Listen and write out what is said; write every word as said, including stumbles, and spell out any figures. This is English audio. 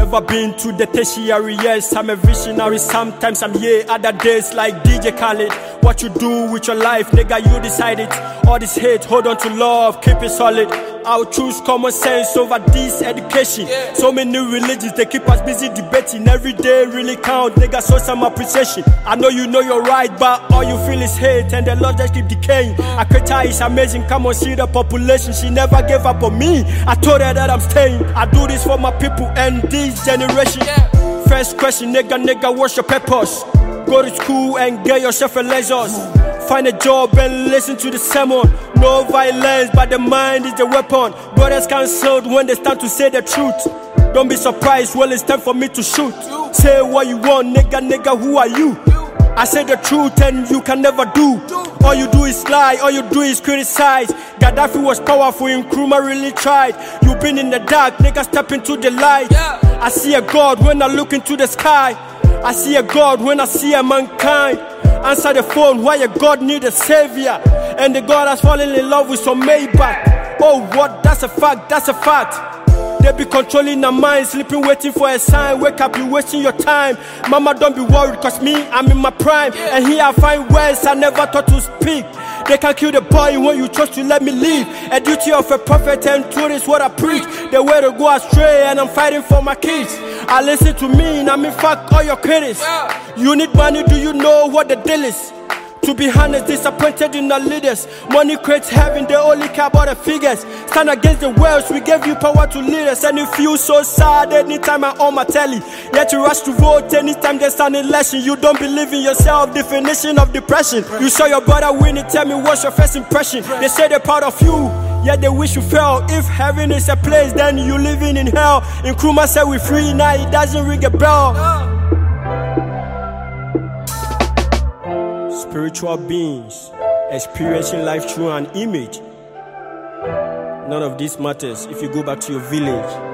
never been to the tertiary, yes, I'm a visionary. Sometimes I'm here, other days like D J Khaled. What you do with your life, nigga, you decide it. All this hate, hold on to love, keep it solid. I'll choose common sense over this education. Yeah. So many religions, they keep us busy debating. Every day really count, nigga, show some appreciation. I know you know you're right, but all you feel is hate, and the Lord just keep decaying. Akreta is amazing, come on, see the population. She never gave up on me, I told her that I'm staying. I do this for my people and this generation. Yeah. First question, nigga, nigga, what's your purpose? Go to school and get yourself a Lexus. Find a job and listen to the sermon. No violence, but the mind is the weapon. Brothers cancelled when they start to say the truth. Don't be surprised when it's time for me to shoot. Say what you want, nigga, nigga, who are you? I say the truth and you can never do. All you do is lie, all you do is criticize. Gaddafi was powerful, Nkrumah really tried. You been in the dark, nigga, step into the light. I see a God when I look into the sky. I see a God when I see a mankind. Answer the phone, why a God need a savior? And the God has fallen in love with some Maybach. Oh what, that's a fact, that's a fact. They be controlling our minds, sleeping waiting for a sign. Wake up, you wasting your time. Mama, don't be worried, cause me, I'm in my prime. And here I find words I never thought to speak. They can kill the boy when you chose to let me live. A duty of a prophet and truth is what I preach. The way to go astray and I'm fighting for my kids. I listen to me and I mean fuck all your critics. You need money, do you know what the deal is? To be honest, disappointed in our leaders. Money creates heaven, they only care about the figures. Stand against the world, we gave you power to lead us. And you feel so sad anytime I'm on my telly. Yet you rush to vote anytime there's an election. You don't believe in yourself, definition of depression. You saw your brother win it, tell me what's your first impression. They say they're proud of you, yet they wish you fell. If heaven is a place, then you living in hell. Nkrumah said we free, now it doesn't ring a bell. Spiritual beings experiencing life through an image. None of this matters if you go back to your village